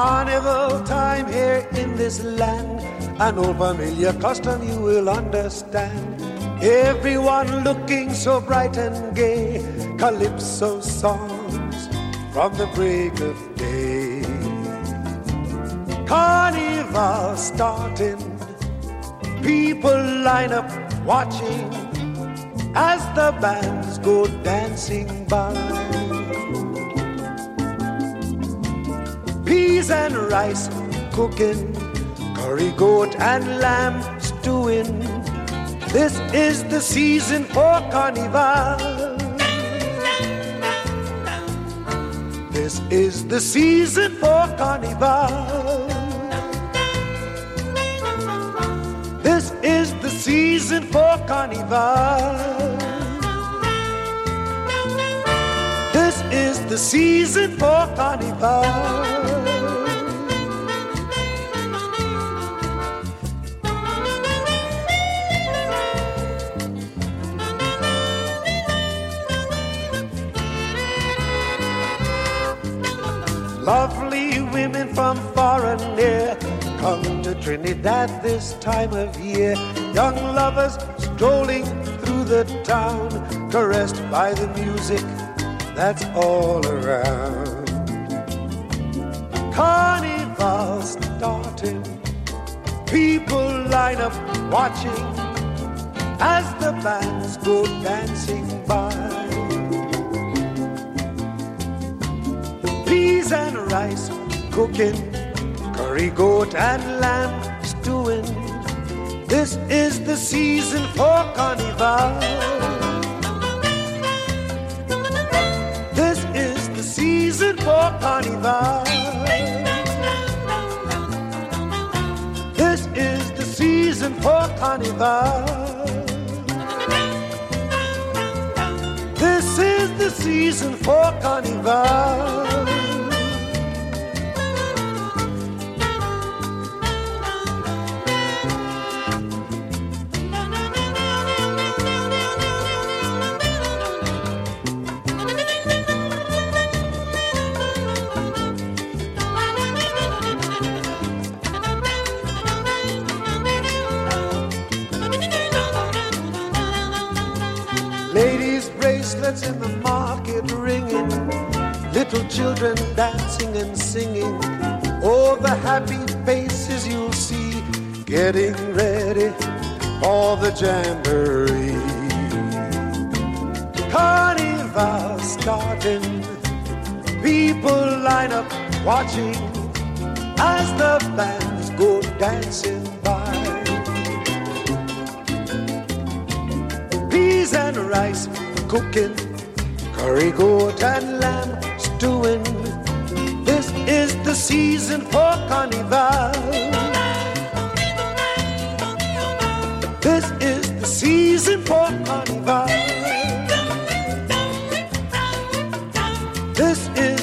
Carnival time here in this land, an old familiar custom you will understand. Everyone looking so bright and gay, calypso songs from the break of day. Carnival starting, people line up watching as the bands go dancing by. Peas and rice cooking, curry goat and lamb stewing. This is the season for Carnival. This is the season for Carnival. This is the season for Carnival. This is the season for Carnival. Lovely women from far and near come to Trinidad this time of year. Young lovers strolling through the town, caressed by the music that's all around. Carnival starting, people line up watching as the bands go dancing by. Peas and rice cooking, curry goat and lamb stewing. This is the season for Carnival. This is the season for Carnival. This is the season for Carnival. This is the season for Carnival. Ladies' bracelets in the market ringing, little children dancing and singing. Oh, the happy faces you'll see getting ready for the jamboree. Carnival starting, people line up watching as the bands go dancing by. Peas and rice cooking, curry goat and lamb stewing. This is the season for Carnival. This is the season for Carnival. This is